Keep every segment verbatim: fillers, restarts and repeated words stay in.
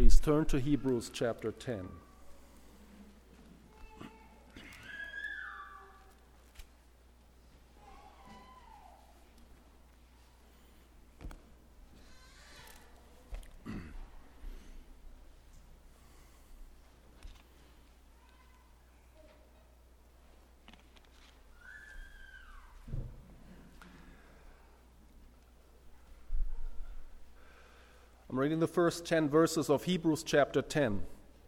Please turn to Hebrews chapter ten. I'm reading the first ten verses of Hebrews chapter ten.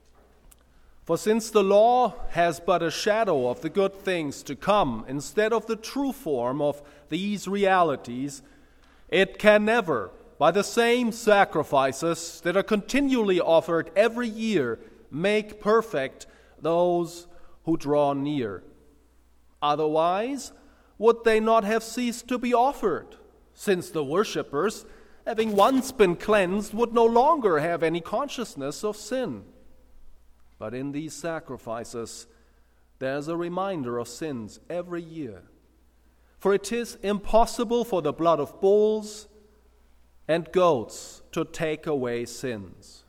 For since the law has but a shadow of the good things to come instead of the true form of these realities, it can never, by the same sacrifices that are continually offered every year, make perfect those who draw near. Otherwise, would they not have ceased to be offered, since the worshippers, having once been cleansed, would no longer have any consciousness of sin. But in these sacrifices, there is a reminder of sins every year. For it is impossible for the blood of bulls and goats to take away sins.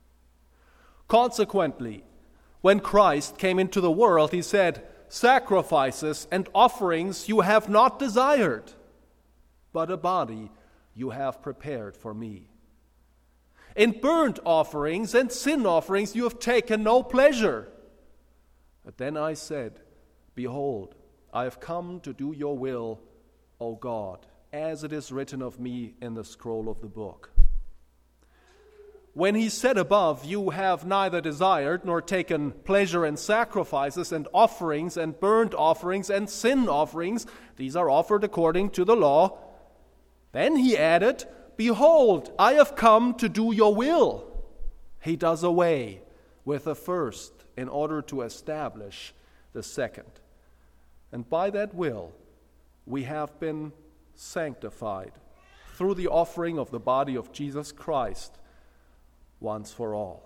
Consequently, when Christ came into the world, he said, "Sacrifices and offerings you have not desired, but a body you have prepared for me. In burnt offerings and sin offerings you have taken no pleasure." But then I said, "Behold, I have come to do your will, O God, as it is written of me in the scroll of the book." When he said above, "You have neither desired nor taken pleasure in sacrifices and offerings and burnt offerings and sin offerings, these are offered according to the law," then he added, "Behold, I have come to do your will." He does away with the first in order to establish the second. And by that will, we have been sanctified through the offering of the body of Jesus Christ once for all.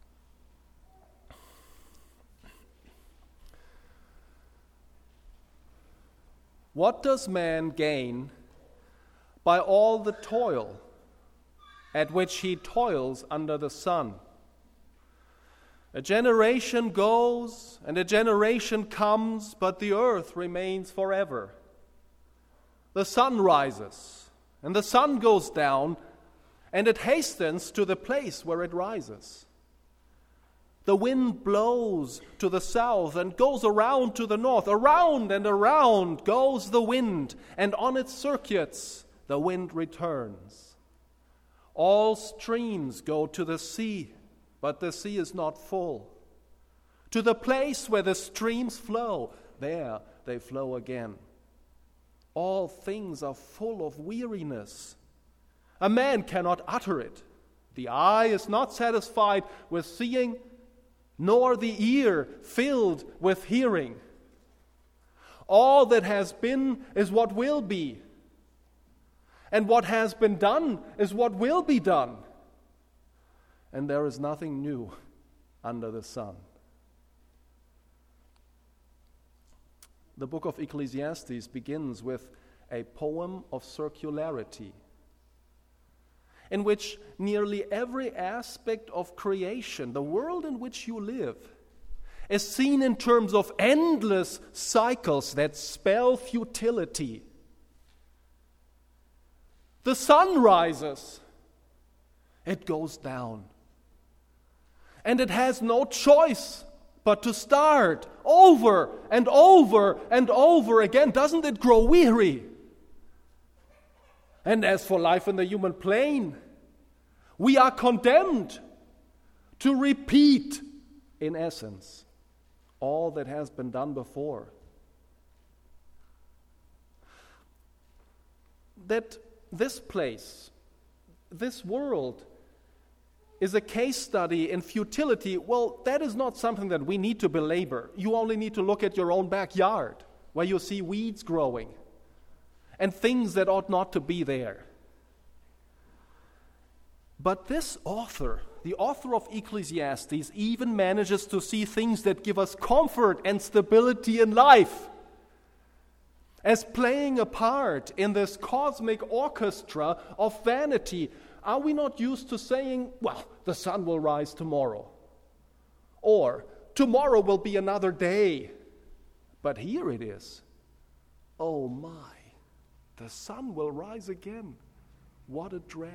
What does man gain by all the toil at which he toils under the sun? A generation goes and a generation comes, but the earth remains forever. The sun rises and the sun goes down, and it hastens to the place where it rises. The wind blows to the south and goes around to the north. Around and around goes the wind, and on its circuits the wind returns. All streams go to the sea, but the sea is not full. To the place where the streams flow, there they flow again. All things are full of weariness. A man cannot utter it. The eye is not satisfied with seeing, nor the ear filled with hearing. All that has been is what will be. And what has been done is what will be done. And there is nothing new under the sun. The book of Ecclesiastes begins with a poem of circularity, in which nearly every aspect of creation, the world in which you live, is seen in terms of endless cycles that spell futility. The sun rises, it goes down, and it has no choice but to start over and over and over again. Doesn't it grow weary? And as for life in the human plane, we are condemned to repeat, in essence, all that has been done before. That this place, this world, is a case study in futility, well, that is not something that we need to belabor. You only need to look at your own backyard, where you see weeds growing and things that ought not to be there. But this author, the author of Ecclesiastes, even manages to see things that give us comfort and stability in life as playing a part in this cosmic orchestra of vanity, are we not used to saying, well, the sun will rise tomorrow? Or, tomorrow will be another day. But here it is. Oh my, the sun will rise again. What a drag.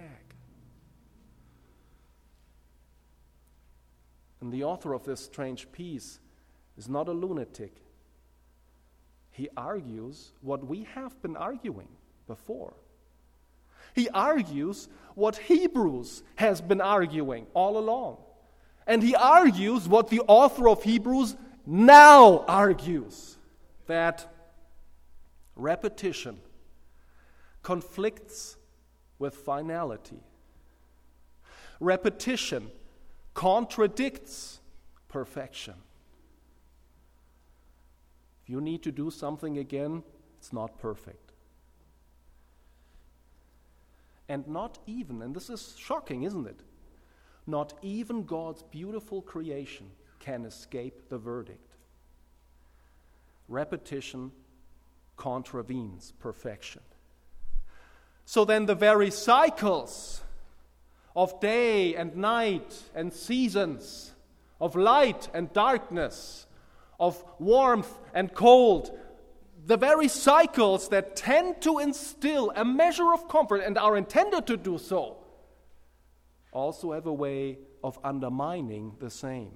And the author of this strange piece is not a lunatic. He argues what we have been arguing before. He argues what Hebrews has been arguing all along. And he argues what the author of Hebrews now argues, that repetition conflicts with finality. Repetition contradicts perfection. If you need to do something again, it's not perfect. And not even, and this is shocking, isn't it? Not even God's beautiful creation can escape the verdict. Repetition contravenes perfection. So then the very cycles of day and night and seasons, of light and darkness, of warmth and cold, the very cycles that tend to instill a measure of comfort and are intended to do so, also have a way of undermining the same.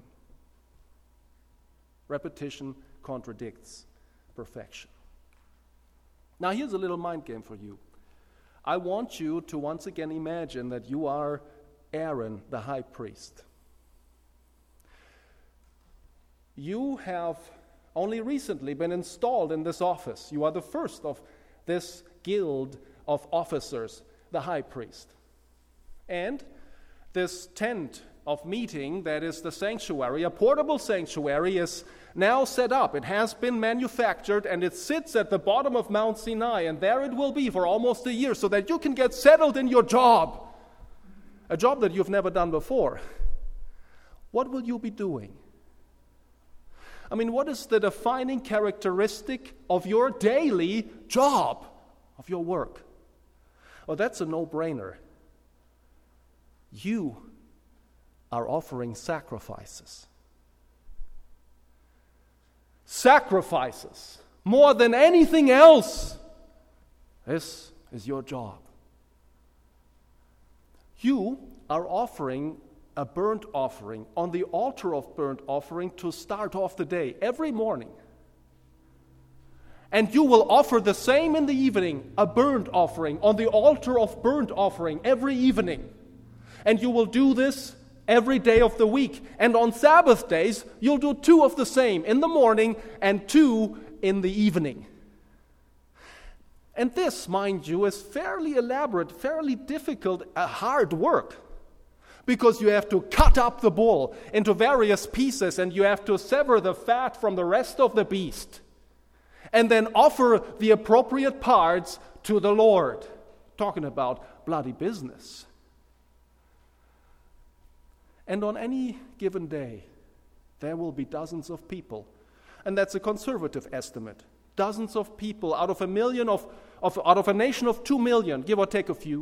Repetition contradicts perfection. Now here's a little mind game for you. I want you to once again imagine that you are Aaron, the high priest. You have only recently been installed in this office. You are the first of this guild of officers, the high priest. And this tent of meeting that is the sanctuary, a portable sanctuary, is now set up. It has been manufactured and it sits at the bottom of Mount Sinai, and there it will be for almost a year so that you can get settled in your job, a job that you've never done before. What will you be doing? I mean, what is the defining characteristic of your daily job, of your work? Well, that's a no-brainer. You are offering sacrifices. Sacrifices. More than anything else. This is your job. You are offering a burnt offering on the altar of burnt offering to start off the day every morning. And you will offer the same in the evening, a burnt offering on the altar of burnt offering every evening. And you will do this every day of the week. And on Sabbath days, you'll do two of the same, in the morning and two in the evening. And this, mind you, is fairly elaborate, fairly difficult, uh, hard work. Because you have to cut up the bull into various pieces and you have to sever the fat from the rest of the beast. And then offer the appropriate parts to the Lord. Talking about bloody business. And on any given day, there will be dozens of people. And that's a conservative estimate. Dozens of people out of a million of, of out of a nation of two million, give or take a few.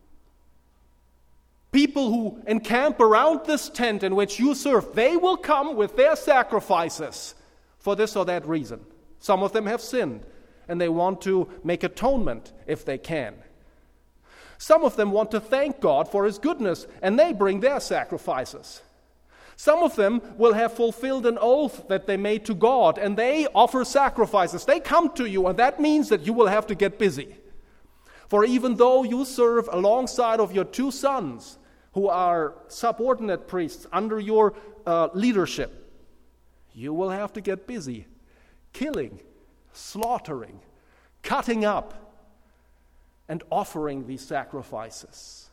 People who encamp around this tent in which you serve, they will come with their sacrifices for this or that reason. Some of them have sinned, and they want to make atonement if they can. Some of them want to thank God for His goodness, and they bring their sacrifices. Some of them will have fulfilled an oath that they made to God, and they offer sacrifices. They come to you, and that means that you will have to get busy. For even though you serve alongside of your two sons, who are subordinate priests under your uh, leadership, you will have to get busy killing, slaughtering, cutting up, and offering these sacrifices.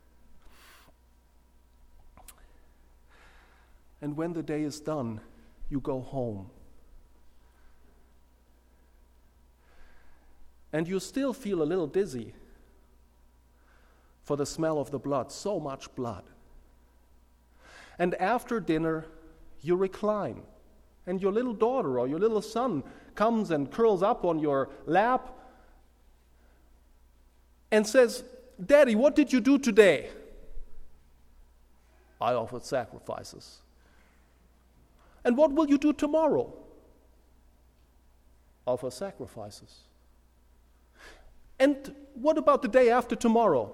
And when the day is done, you go home. And you still feel a little dizzy for the smell of the blood, so much blood. And after dinner, you recline, and your little daughter or your little son comes and curls up on your lap and says, Daddy, what did you do today? I offered sacrifices. And what will you do tomorrow? Offer sacrifices. And what about the day after tomorrow?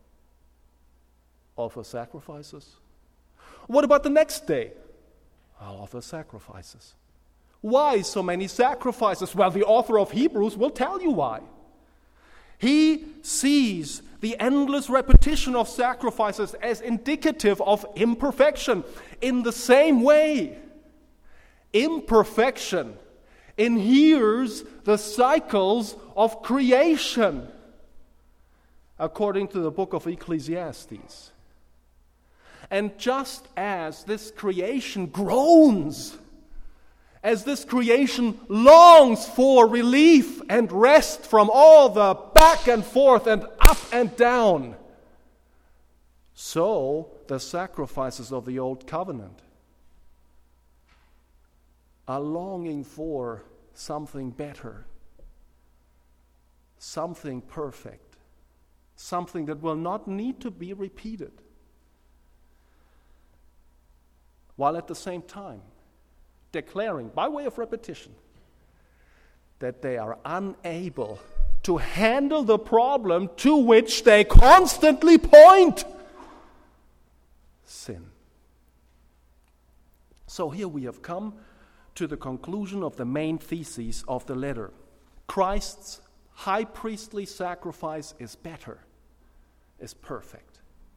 Offer sacrifices. What about the next day? I'll offer sacrifices. Why so many sacrifices? Well, the author of Hebrews will tell you why. He sees the endless repetition of sacrifices as indicative of imperfection. In the same way, imperfection inheres the cycles of creation, according to the book of Ecclesiastes. And just as this creation groans, as this creation longs for relief and rest from all the back and forth and up and down, so the sacrifices of the Old Covenant are longing for something better, something perfect, something that will not need to be repeated, while at the same time declaring, by way of repetition, that they are unable to handle the problem to which they constantly point: sin. So here we have come to the conclusion of the main theses of the letter. Christ's high priestly sacrifice is better, is perfect.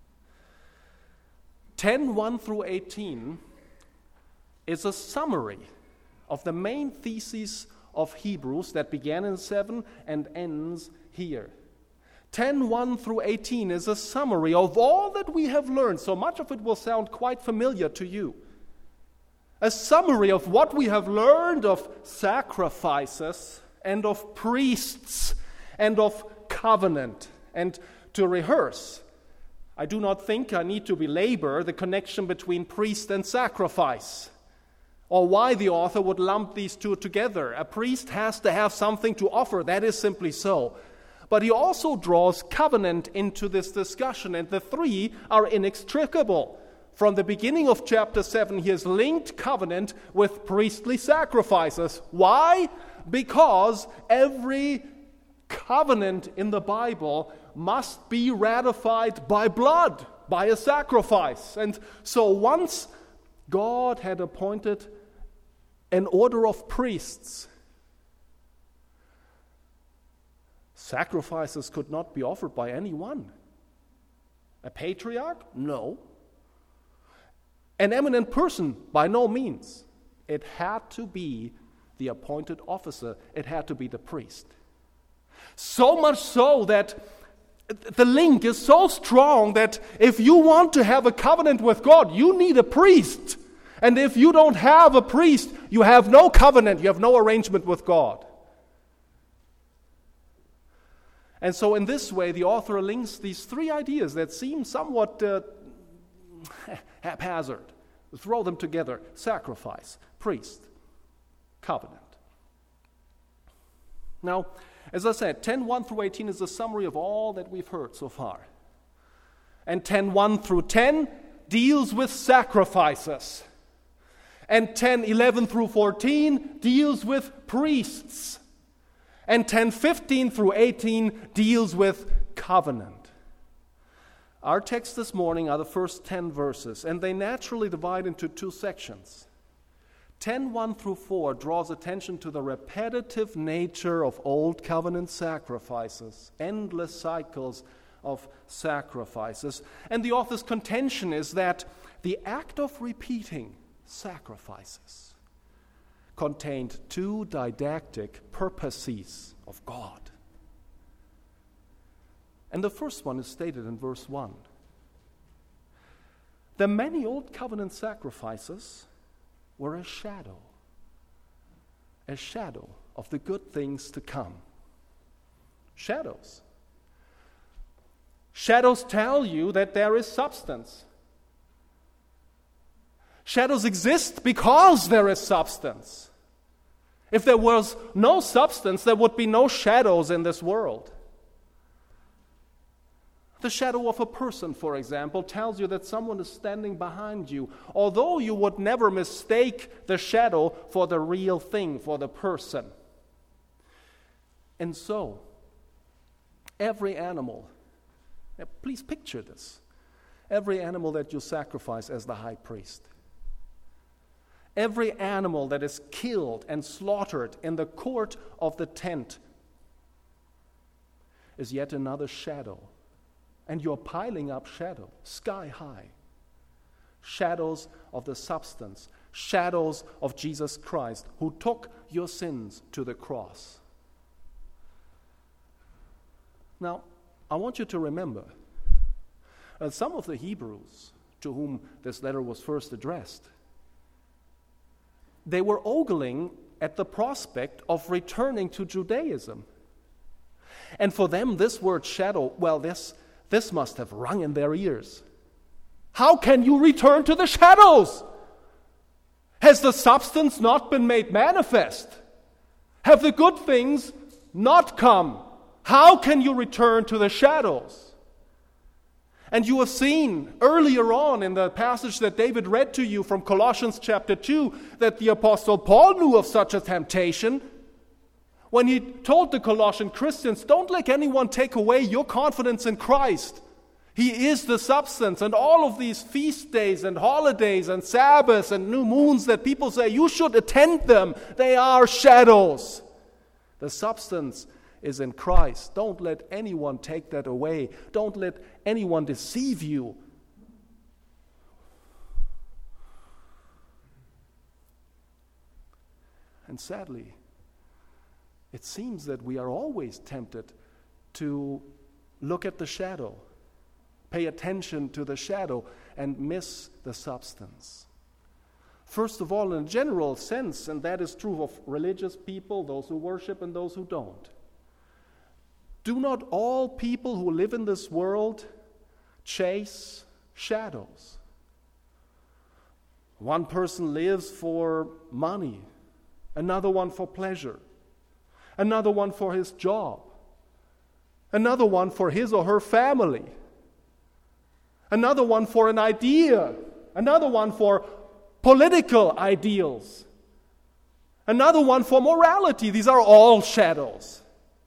ten, one through eighteen is a summary of the main theses of Hebrews that began in seven and ends here. ten, one through eighteen is a summary of all that we have learned. So much of it will sound quite familiar to you. A summary of what we have learned of sacrifices and of priests and of covenant. And to rehearse, I do not think I need to belabor the connection between priest and sacrifice, or why the author would lump these two together. A priest has to have something to offer, that is simply so. But he also draws covenant into this discussion, and the three are inextricable. From the beginning of chapter seven, he has linked covenant with priestly sacrifices. Why? Because every covenant in the Bible must be ratified by blood, by a sacrifice. And so once God had appointed an order of priests, sacrifices could not be offered by anyone. A patriarch? No. An eminent person? By no means. It had to be the appointed officer. It had to be the priest. So much so that the link is so strong that if you want to have a covenant with God, you need a priest. And if you don't have a priest, you have no covenant, you have no arrangement with God. And so in this way, the author links these three ideas that seem somewhat uh, haphazard. Throw them together: sacrifice, priest, covenant. Now, as I said, ten, one through eighteen is a summary of all that we've heard so far. And ten, one through ten deals with sacrifices. And ten, eleven through fourteen deals with priests. And ten, fifteen through eighteen deals with covenant. Our text this morning are the first ten verses, and they naturally divide into two sections. ten, one through four draws attention to the repetitive nature of Old Covenant sacrifices, endless cycles of sacrifices. And the author's contention is that the act of repeating sacrifices contained two didactic purposes of God. And the first one is stated in verse one. The many Old Covenant sacrifices were a shadow, a shadow of the good things to come. Shadows. Shadows tell you that there is substance. Shadows exist because there is substance. If there was no substance, there would be no shadows in this world. The shadow of a person, for example, tells you that someone is standing behind you, although you would never mistake the shadow for the real thing, for the person. And so, every animal, now please picture this, every animal that you sacrifice as the high priest, every animal that is killed and slaughtered in the court of the tent is yet another shadow. And you're piling up shadow, sky high. Shadows of the substance, shadows of Jesus Christ, who took your sins to the cross. Now, I want you to remember that some of the Hebrews to whom this letter was first addressed, they were ogling at the prospect of returning to Judaism. And for them, this word shadow, well, this This must have rung in their ears. How can you return to the shadows? Has the substance not been made manifest? Have the good things not come? How can you return to the shadows? And you have seen earlier on in the passage that David read to you from Colossians chapter two that the Apostle Paul knew of such a temptation when he told the Colossian Christians, don't let anyone take away your confidence in Christ. He is the substance. And all of these feast days and holidays and Sabbaths and new moons that people say you should attend them, they are shadows. The substance is in Christ. Don't let anyone take that away. Don't let anyone deceive you. And sadly, it seems that we are always tempted to look at the shadow, pay attention to the shadow, and miss the substance. First of all, in a general sense, and that is true of religious people, those who worship and those who don't, do not all people who live in this world chase shadows? One person lives for money, another one for pleasure, another one for his job, another one for his or her family, another one for an idea, another one for political ideals, another one for morality. These are all shadows.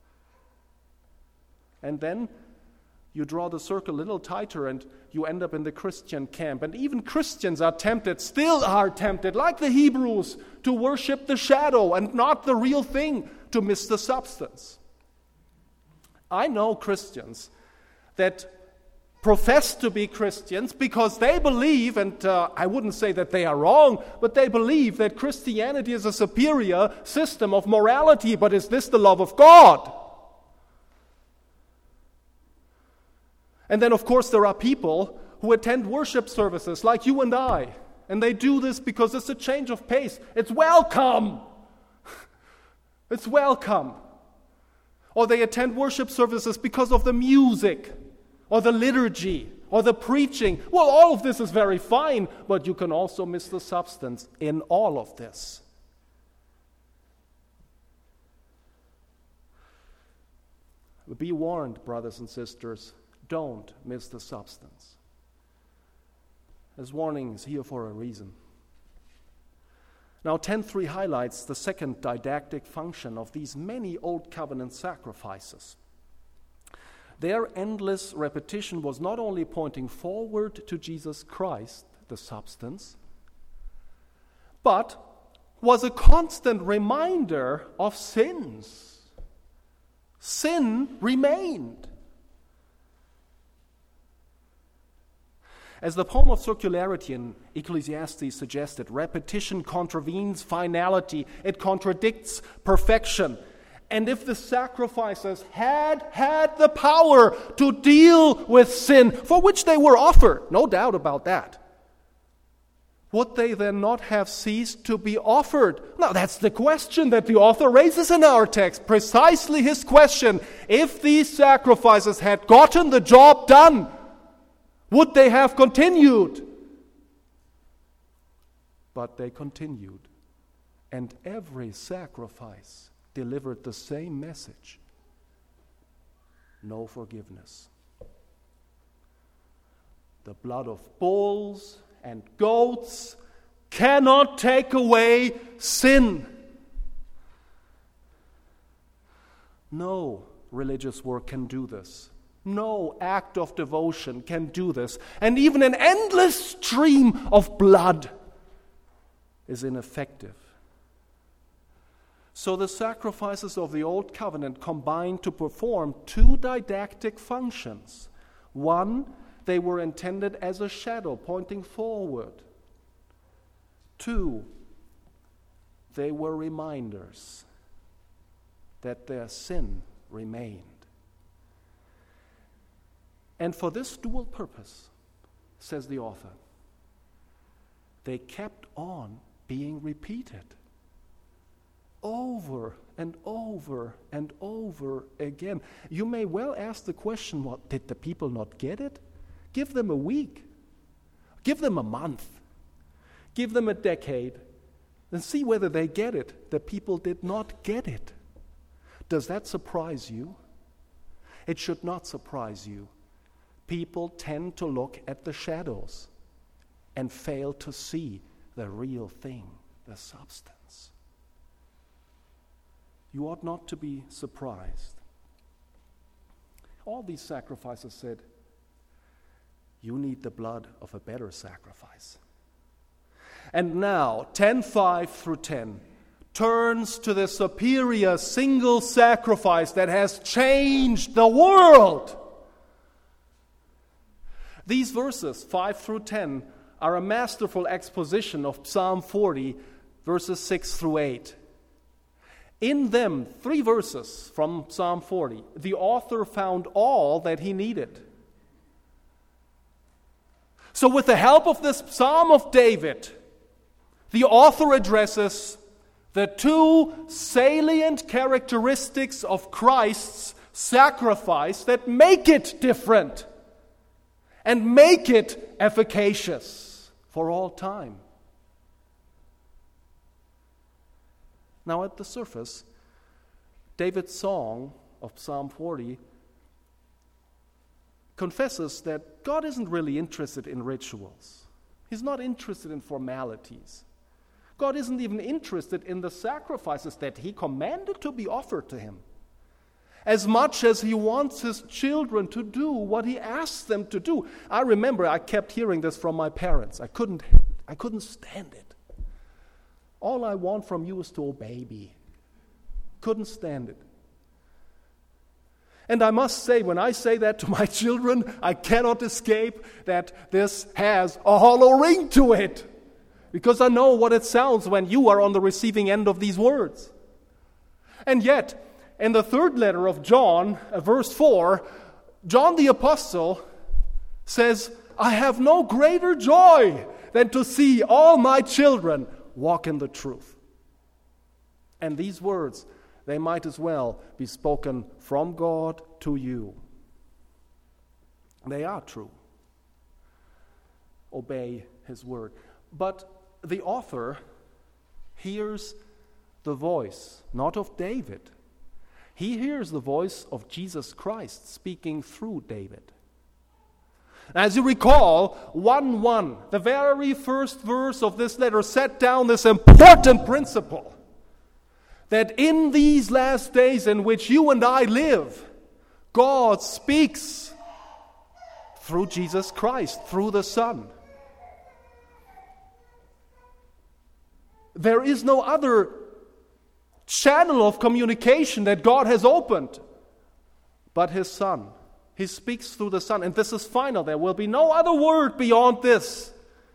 And then you draw the circle a little tighter and you end up in the Christian camp. And even Christians are tempted, still are tempted, like the Hebrews, to worship the shadow and not the real thing, to miss the substance. I know Christians that profess to be Christians because they believe, and uh, I wouldn't say that they are wrong, but they believe that Christianity is a superior system of morality. But is this the love of God? And then, of course, there are people who attend worship services like you and I, and they do this because it's a change of pace. It's welcome. It's welcome. Or they attend worship services because of the music, or the liturgy, or the preaching. Well, all of this is very fine, but you can also miss the substance in all of this. Be warned, brothers and sisters. Don't miss the substance. This warning is here for a reason. Now, ten three highlights the second didactic function of these many Old Covenant sacrifices. Their endless repetition was not only pointing forward to Jesus Christ, the substance, but was a constant reminder of sins. Sin remained. As the poem of circularity in Ecclesiastes suggested, repetition contravenes finality. It contradicts perfection. And if the sacrifices had had the power to deal with sin, for which they were offered, no doubt about that, would they then not have ceased to be offered? Now, that's the question that the author raises in our text. Precisely his question. If these sacrifices had gotten the job done, would they have continued? But they continued. And every sacrifice delivered the same message: no forgiveness. the blood of bulls and goats cannot take away sin. No religious work can do this. No act of devotion can do this. And even an endless stream of blood is ineffective. So the sacrifices of the Old Covenant combined to perform two didactic functions. One, they were intended as a shadow pointing forward. Two, they were reminders that their sin remained. And for this dual purpose, says the author, they kept on being repeated over and over and over again. You may well ask the question, what, did the people not get it? Give them a week. Give them a month. Give them a decade. And see whether they get it. The people did not get it. Does that surprise you? It should not surprise you. People tend to look at the shadows and fail to see the real thing, the substance. You ought not to be surprised. All these sacrifices said, you need the blood of a better sacrifice. And now, ten five through ten turns to the superior single sacrifice that has changed the world. These verses, five through ten, are a masterful exposition of Psalm forty, verses six through eight. In them, three verses from Psalm forty, the author found all that he needed. So with the help of this Psalm of David, the author addresses the two salient characteristics of Christ's sacrifice that make it different and make it efficacious for all time. Now, at the surface, David's song of Psalm forty confesses that God isn't really interested in rituals. He's not interested in formalities. God isn't even interested in the sacrifices that he commanded to be offered to him, as much as he wants his children to do what he asks them to do. I remember I kept hearing this from my parents. I couldn't, I couldn't stand it. All I want from you is to obey me. Couldn't stand it. And I must say, when I say that to my children, I cannot escape that this has a hollow ring to it. Because I know what it sounds when you are on the receiving end of these words. And yet, in the third letter of John, uh, verse four, John the Apostle says, I have no greater joy than to see all my children walk in the truth. And these words, they might as well be spoken from God to you. They are true. Obey his word. But the author hears the voice, not of David. He hears the voice of Jesus Christ speaking through David. As you recall, one one, the very first verse of this letter set down this important principle, that in these last days in which you and I live, God speaks through Jesus Christ, through the Son. There is no other channel of communication that God has opened but his Son. He speaks through the Son, and this is final. There will be no other word beyond this.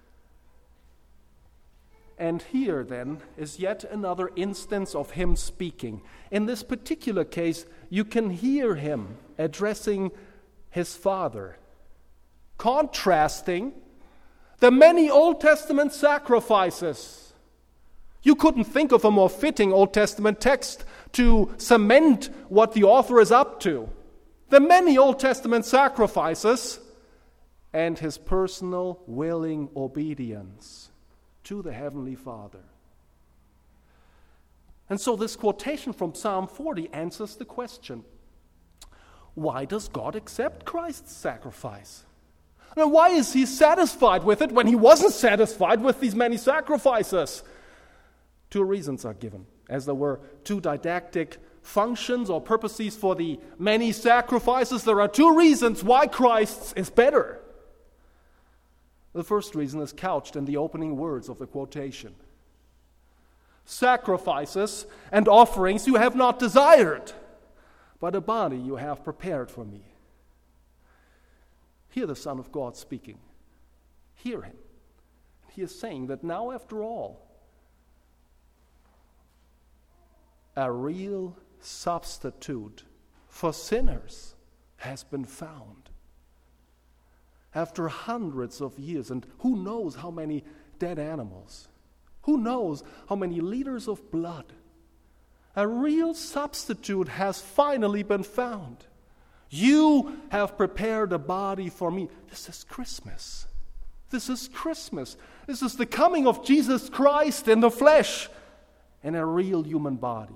And here, then, is yet another instance of him speaking. In this particular case, you can hear him addressing his Father, contrasting the many Old Testament sacrifices. You couldn't think of a more fitting Old Testament text to cement what the author is up to. The many Old Testament sacrifices and his personal willing obedience to the Heavenly Father. And so this quotation from Psalm forty answers the question, why does God accept Christ's sacrifice? And why is he satisfied with it when he wasn't satisfied with these many sacrifices? Two reasons are given. As there were two didactic functions or purposes for the many sacrifices, there are two reasons why Christ's is better. The first reason is couched in the opening words of the quotation. Sacrifices and offerings you have not desired, but a body you have prepared for me. Hear the Son of God speaking. Hear him. He is saying that now, after all, a real substitute for sinners has been found. After hundreds of years, and who knows how many dead animals, who knows how many liters of blood, a real substitute has finally been found. You have prepared a body for me. This is Christmas. This is Christmas. This is the coming of Jesus Christ in the flesh in a real human body.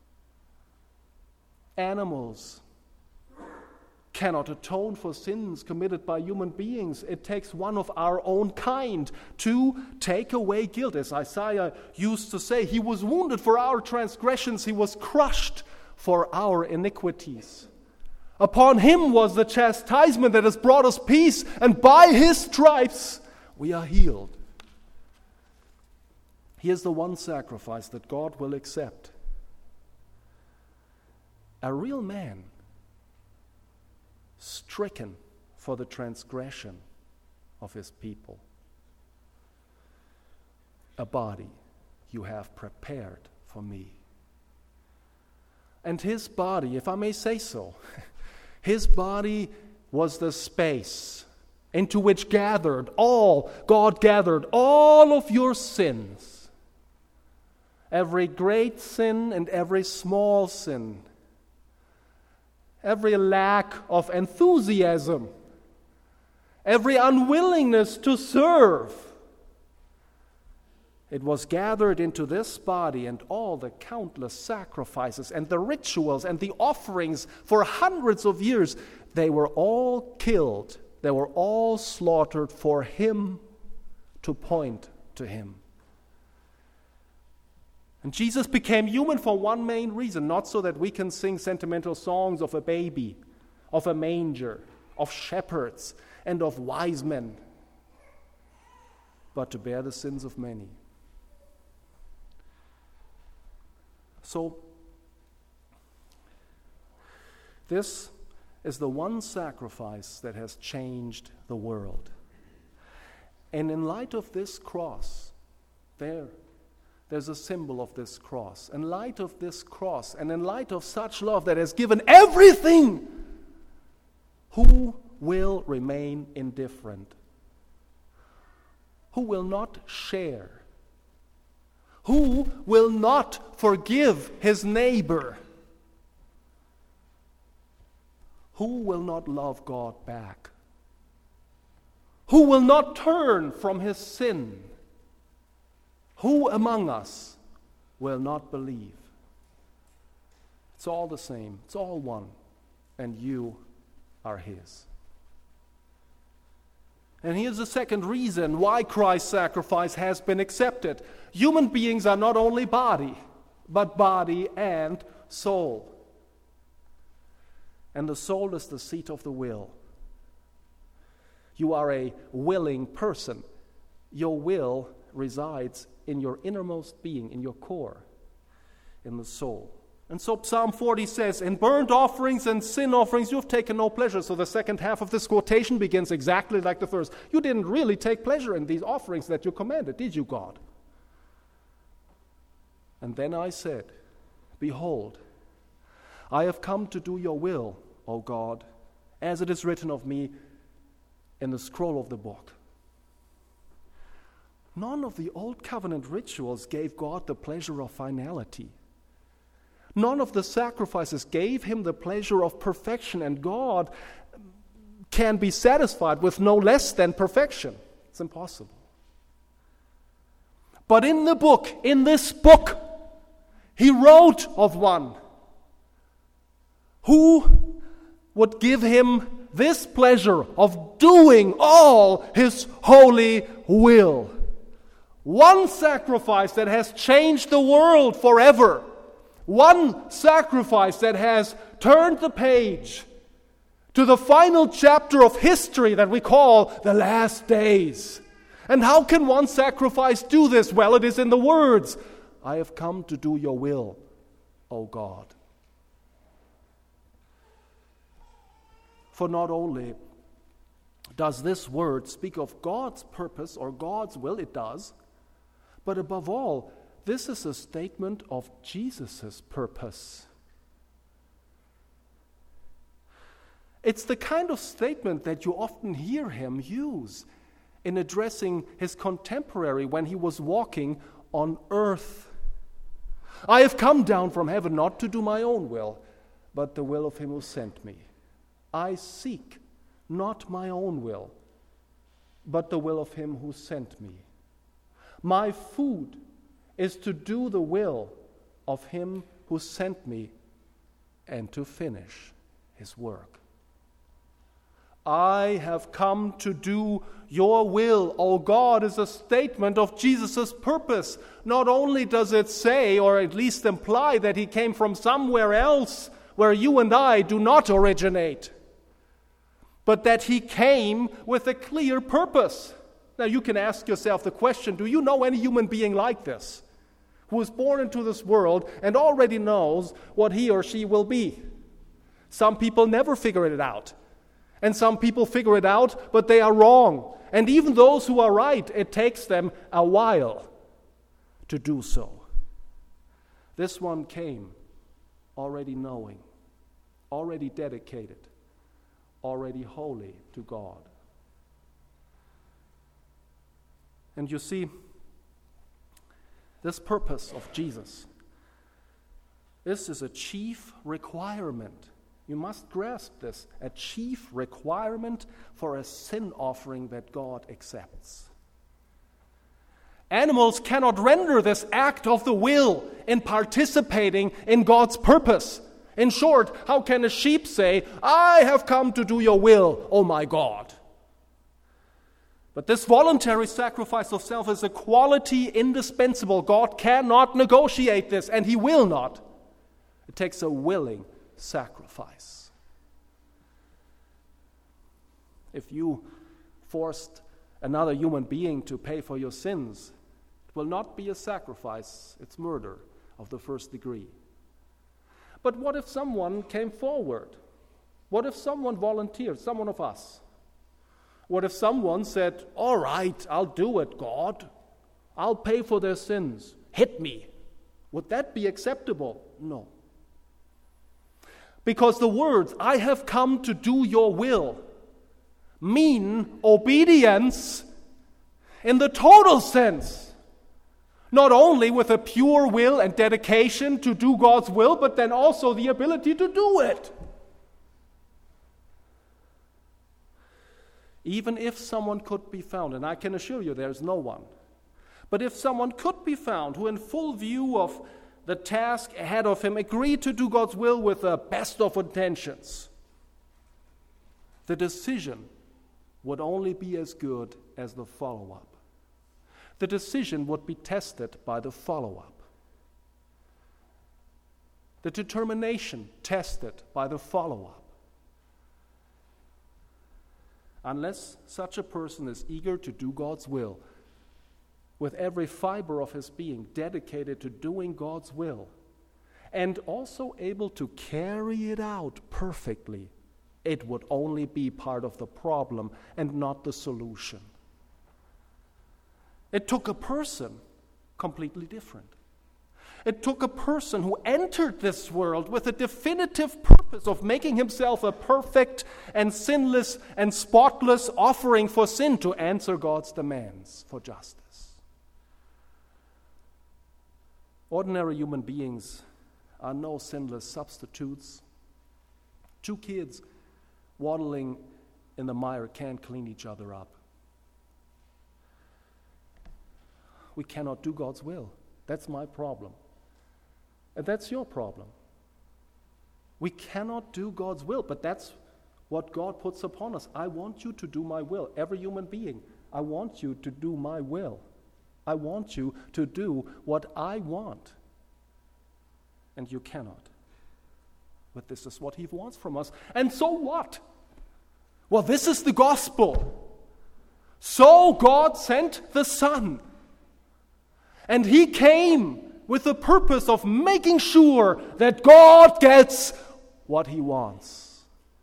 Animals cannot atone for sins committed by human beings. It takes one of our own kind to take away guilt. As Isaiah used to say, he was wounded for our transgressions, he was crushed for our iniquities. Upon him was the chastisement that has brought us peace, and by his stripes we are healed. He is the one sacrifice that God will accept. A real man stricken for the transgression of his people. A body you have prepared for me. And his body, if I may say so, his body was the space into which gathered all, God gathered all of your sins. Every great sin and every small sin. Every lack of enthusiasm. Every unwillingness to serve. It was gathered into this body, and all the countless sacrifices and the rituals and the offerings for hundreds of years, they were all killed. They were all slaughtered for him, to point to him. And Jesus became human for one main reason, not so that we can sing sentimental songs of a baby, of a manger, of shepherds, and of wise men, but to bear the sins of many. So, this is the one sacrifice that has changed the world. And in light of this cross, there, there's a symbol of this cross. In light of this cross, and in light of such love that has given everything, who will remain indifferent? Who will not share? Who will not forgive his neighbor? Who will not love God back? Who will not turn from his sin? Who among us will not believe? It's all the same. It's all one. And you are his. And here's the second reason why Christ's sacrifice has been accepted. Human beings are not only body, but body and soul. And the soul is the seat of the will. You are a willing person. Your will resides in your innermost being, in your core, in the soul. And so Psalm forty says, in burnt offerings and sin offerings you have taken no pleasure. So the second half of this quotation begins exactly like the first. You didn't really take pleasure in these offerings that you commanded, did you, God? And then I said, behold, I have come to do your will, O God, as it is written of me in the scroll of the book. None of the old covenant rituals gave God the pleasure of finality. None of the sacrifices gave him the pleasure of perfection, and God can be satisfied with no less than perfection. It's impossible. But in the book, in this book, he wrote of one who would give him this pleasure of doing all His holy will. One sacrifice that has changed the world forever. One sacrifice that has turned the page to the final chapter of history that we call the last days. And how can one sacrifice do this? Well, it is in the words, I have come to do your will, O God. For not only does this word speak of God's purpose or God's will, it does, but above all, this is a statement of Jesus' purpose. It's the kind of statement that you often hear him use in addressing his contemporary when he was walking on earth. I have come down from heaven not to do my own will, but the will of him who sent me. I seek not my own will, but the will of him who sent me. My food is to do the will of him who sent me and to finish his work. I have come to do your will, O God, is a statement of Jesus' purpose. Not only does it say, or at least imply, that he came from somewhere else where you and I do not originate, but that he came with a clear purpose. Now you can ask yourself the question, do you know any human being like this, who is born into this world and already knows what he or she will be? Some people never figure it out. And some people figure it out, but they are wrong. And even those who are right, it takes them a while to do so. This one came already knowing, already dedicated, already holy to God. And you see, this purpose of Jesus, this is a chief requirement. You must grasp this, a chief requirement for a sin offering that God accepts. Animals cannot render this act of the will in participating in God's purpose. In short, how can a sheep say, I have come to do your will, oh my God? But this voluntary sacrifice of self is a quality indispensable. God cannot negotiate this, and he will not. It takes a willing sacrifice. If you forced another human being to pay for your sins, it will not be a sacrifice, it's murder of the first degree. But what if someone came forward? What if someone volunteered, someone of us? What if someone said, all right, I'll do it, God. I'll pay for their sins. Hit me. Would that be acceptable? No. Because the words, I have come to do your will, mean obedience in the total sense. Not only with a pure will and dedication to do God's will, but then also the ability to do it. Even if someone could be found, and I can assure you there is no one, but if someone could be found who in full view of the task ahead of him agreed to do God's will with the best of intentions, the decision would only be as good as the follow-up. The decision would be tested by the follow-up. The determination tested by the follow-up. Unless such a person is eager to do God's will, with every fiber of his being dedicated to doing God's will, and also able to carry it out perfectly, it would only be part of the problem and not the solution. It took a person completely different. It took a person who entered this world with a definitive purpose of making himself a perfect and sinless and spotless offering for sin to answer God's demands for justice. Ordinary human beings are no sinless substitutes. Two kids waddling in the mire can't clean each other up. We cannot do God's will. That's my problem. And that's your problem. We cannot do God's will, but that's what God puts upon us. I want you to do my will. Every human being, I want you to do my will. I want you to do what I want. And you cannot. But this is what he wants from us. And so what? Well, this is the gospel. So God sent the Son. And he came with the purpose of making sure that God gets what he wants.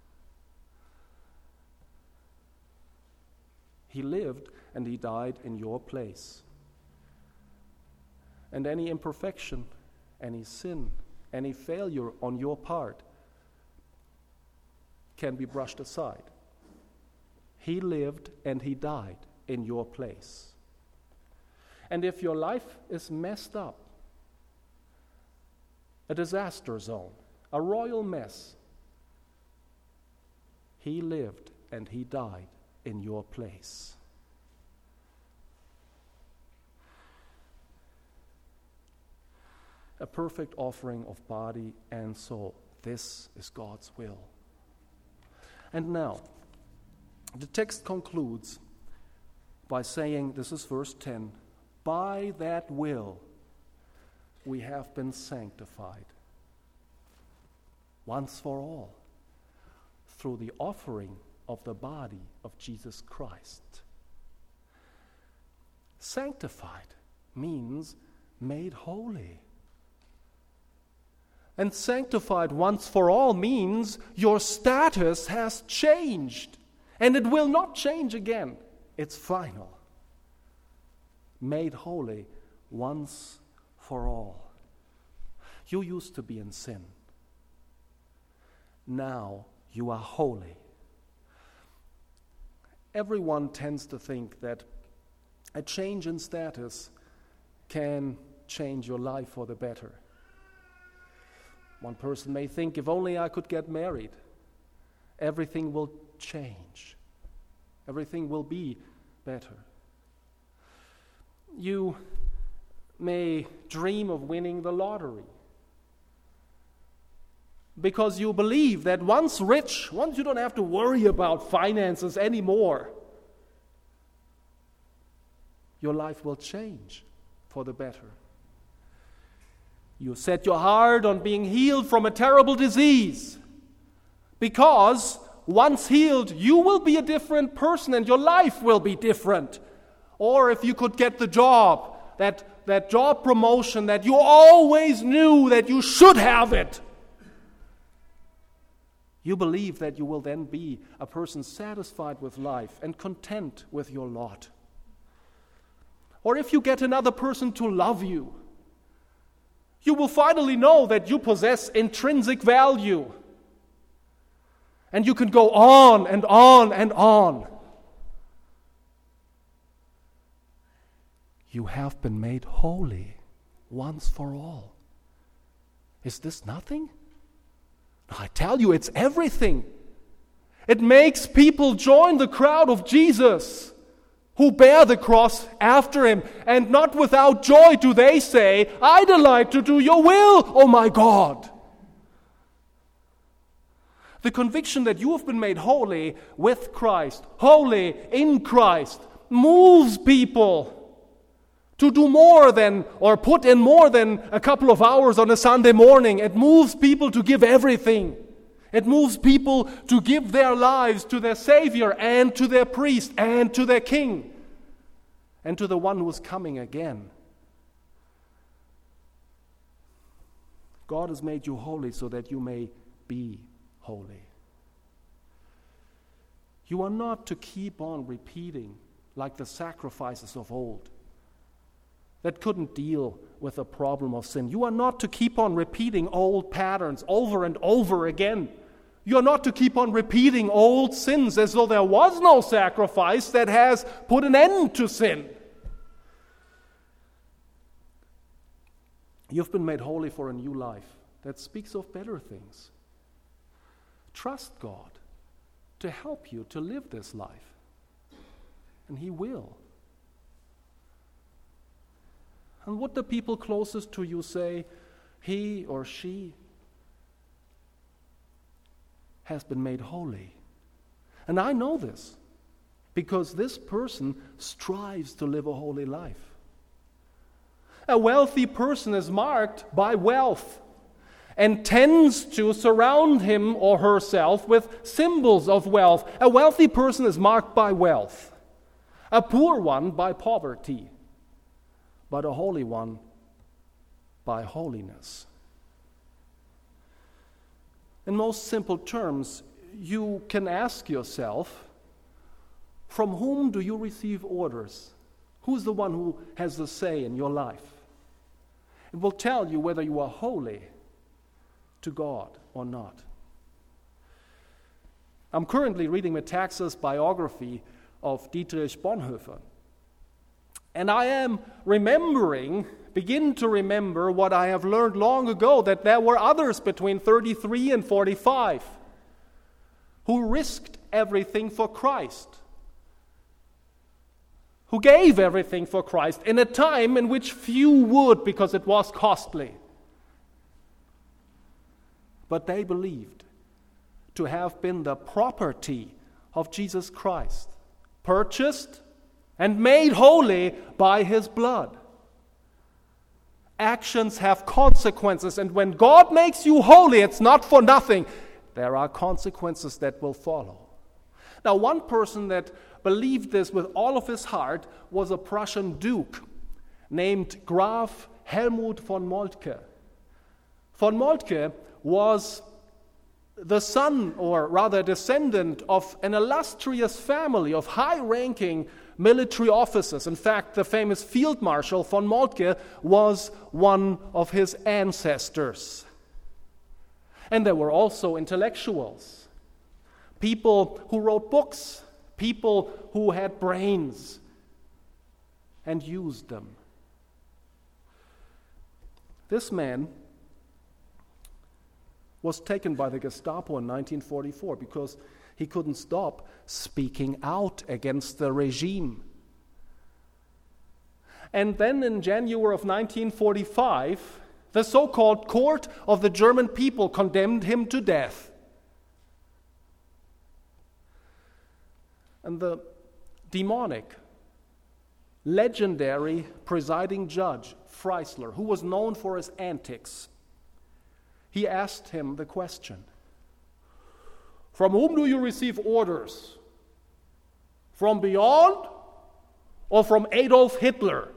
He lived and he died in your place. And any imperfection, any sin, any failure on your part can be brushed aside. He lived and he died in your place. And if your life is messed up, a disaster zone, a royal mess, he lived and he died in your place. A perfect offering of body and soul. This is God's will. And now, the text concludes by saying, this is verse ten, by that will we have been sanctified once for all through the offering of the body of Jesus Christ. Sanctified means made holy. And sanctified once for all means your status has changed. And it will not change again. It's final. Made holy once for all. You used to be in sin. Now you are holy. Everyone tends to think that a change in status can change your life for the better. One person may think, if only I could get married, everything will change. Everything will be better. You may dream of winning the lottery because you believe that once rich, once you don't have to worry about finances anymore, your life will change for the better. You set your heart on being healed from a terrible disease because once healed, you will be a different person and your life will be different. Or if you could get the job, that, that job promotion that you always knew that you should have it, you believe that you will then be a person satisfied with life and content with your lot. Or if you get another person to love you, you will finally know that you possess intrinsic value. And you can go on and on and on. You have been made holy once for all. Is this nothing? I tell you, it's everything. It makes people join the crowd of Jesus who bear the cross after him, and not without joy do they say, I delight to do your will, O my God. The conviction that you have been made holy with Christ, holy in Christ, moves people to do more than, or put in more than a couple of hours on a Sunday morning. It moves people to give everything. It moves people to give their lives to their Savior and to their priest and to their King and to the one who is coming again. God has made you holy so that you may be holy. You are not to keep on repeating like the sacrifices of old that couldn't deal with the problem of sin. You are not to keep on repeating old patterns over and over again. You are not to keep on repeating old sins as though there was no sacrifice that has put an end to sin. You've been made holy for a new life that speaks of better things. Trust God to help you to live this life, and He will. And would the people closest to you say, he or she has been made holy And I know this because this person strives to live a holy life. A wealthy person is marked by wealth and tends to surround him or herself with symbols of wealth. A wealthy person is marked by wealth, a poor one by poverty, but a holy one by holiness. In most simple terms, you can ask yourself, from whom do you receive orders? Who's the one who has the say in your life? It will tell you whether you are holy to God or not. I'm currently reading Metaxas' biography of Dietrich Bonhoeffer. And I am remembering, begin to remember what I have learned long ago, that there were others between thirty-three and forty-five who risked everything for Christ, who gave everything for Christ in a time in which few would because it was costly. But they believed to have been the property of Jesus Christ, purchased and made holy by his blood. Actions have consequences, and when God makes you holy, it's not for nothing. There are consequences that will follow. Now, one person that believed this with all of his heart was a Prussian duke named Graf Helmut von Moltke. Von Moltke was the son, or rather descendant, of an illustrious family of high-ranking military officers. In fact, the famous Field Marshal von Moltke was one of his ancestors. And there were also intellectuals, people who wrote books, people who had brains and used them. This man was taken by the Gestapo in nineteen forty-four because he couldn't stop speaking out against the regime. And then in January of nineteen forty-five, the so-called Court of the German People condemned him to death. And the demonic, legendary presiding judge, Freisler, who was known for his antics, he asked him the question, from whom do you receive orders? From beyond or from Adolf Hitler?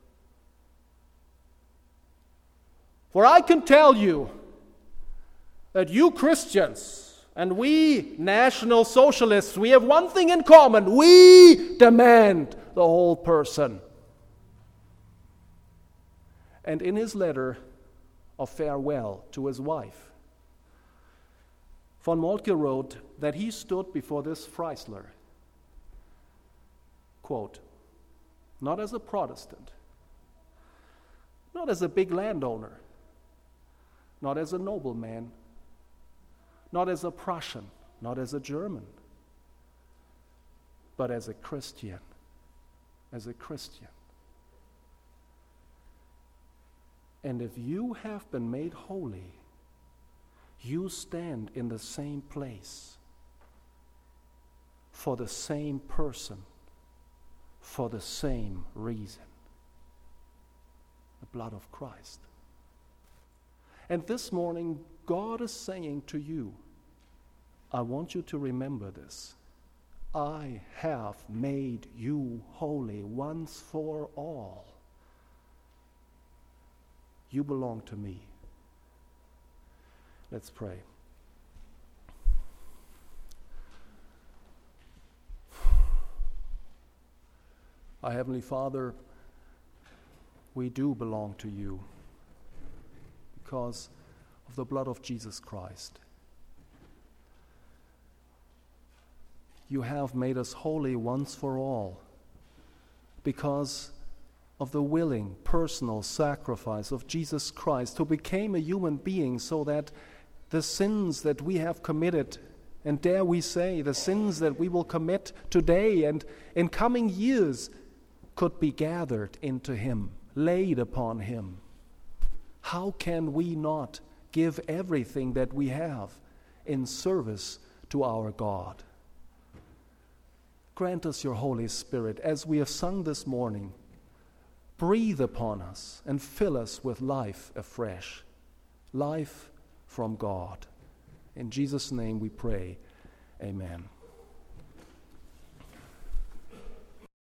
For I can tell you that you Christians and we National Socialists, we have one thing in common. We demand the whole person. And in his letter of farewell to his wife, von Moltke wrote that he stood before this Freisler, quote, not as a Protestant, not as a big landowner, not as a nobleman, not as a Prussian, not as a German, but as a Christian, as a Christian. And if you have been made holy, you stand in the same place for the same person, for the same reason. The blood of Christ. And this morning, God is saying to you, I want you to remember this. I have made you holy once for all. You belong to me. Let's pray. Our Heavenly Father, we do belong to you because of the blood of Jesus Christ. You have made us holy once for all because of the willing, personal sacrifice of Jesus Christ, who became a human being so that the sins that we have committed, and dare we say, the sins that we will commit today and in coming years, could be gathered into him, laid upon him. How can we not give everything that we have in service to our God? grant us your Holy Spirit as we have sung this morning. Breathe upon us and fill us with life afresh, life from God. In Jesus' name we pray, amen.